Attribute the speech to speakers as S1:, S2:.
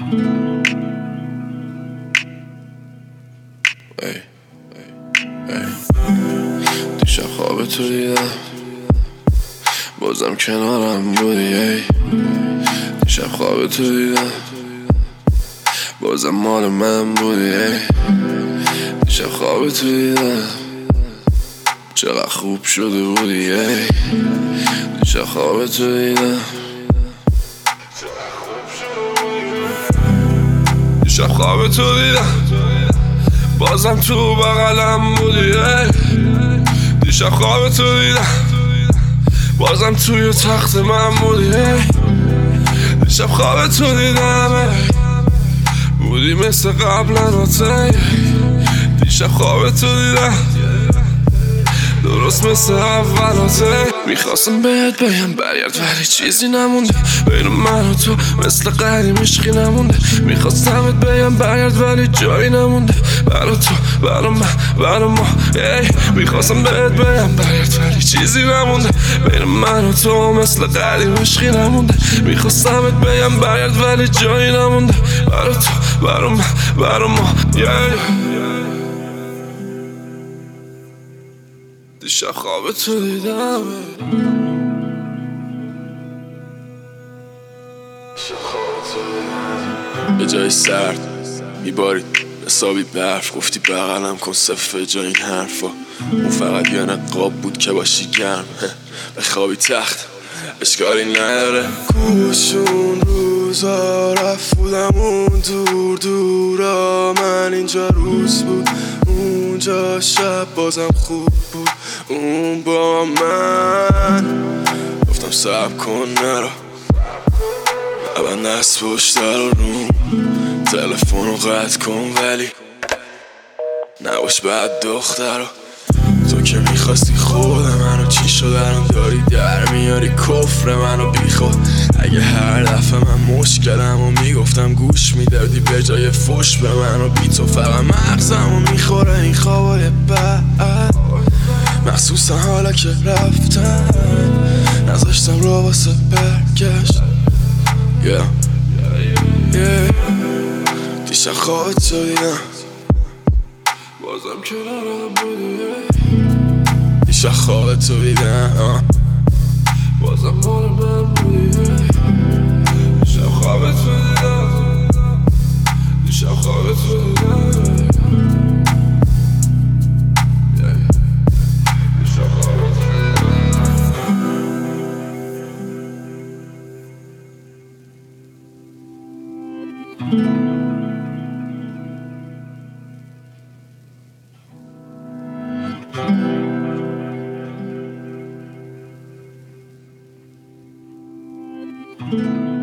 S1: ای دیشب خواب تو دیدم بازم کنارم بودی. ای دیشب خواب تو دیدم بازم مال من بودی. ای دیشب خواب تو دیدم چقدر خوب شده بودی. ای دیشب خواب تو دیدم دیشب خواب تو دیدم بازم تو بغلم بودی. ای دیشب خواب تو دیدم بازم توی تخت من بودی. ای دیشب خواب تو دیدم بودی مثل قبلا. دیشب خواب تو دیدم درست مثل اولات. میخواستم بهت بگم برگرد ولی چیزی نمونده بین من و تو مثل قدیم عشقی نمونده. میخواستمت بگم برگرد ولی جایی نمونده برا تو برا من برا ما. میخواستم بهت بگم برگرد ولی چیزی نمونده بین من و تو مثل قدیم عشقی نمونده. میخواستمت بگم برگرد ولی جایی نمونده برا تو برا من برا ما. دیشب خواب تو دیدم به جای سرد میبارید حسابی برف. گفتی بغلم کن صفه جای این حرفا. اون فقط یه نقاب بود که باشی گرم بخوابی تخت اشکالی نداره. گوشون روزا رفت بودم اون دور دورا. من اینجا روز بود اونجا شب بازم خوب بود اون با من. گفتم صبر کن نرو من دست پشت رو تلفن رو قطع کن ولی نباش بعد دختر رو. تو که میخواستی خود منو چی شد الان داری در میاری کفر منو بی خود. اگه هر دفعه من مشکلم و میگفتم گوش میدادی به جای فش به منو بی تو فقط مغزم و میخوره این خوابای بعد. مخصوصا حالا که رفتن نذاشتم رو واسه برگشت. دیشب خواب تو دیدم بازم کنارم بودی. دیشب خواب تو دیدم بازم مال من بودی. دیشب خواب تو دیدم دیشب خواب تو دیدم دیشب خواب تو دیدم.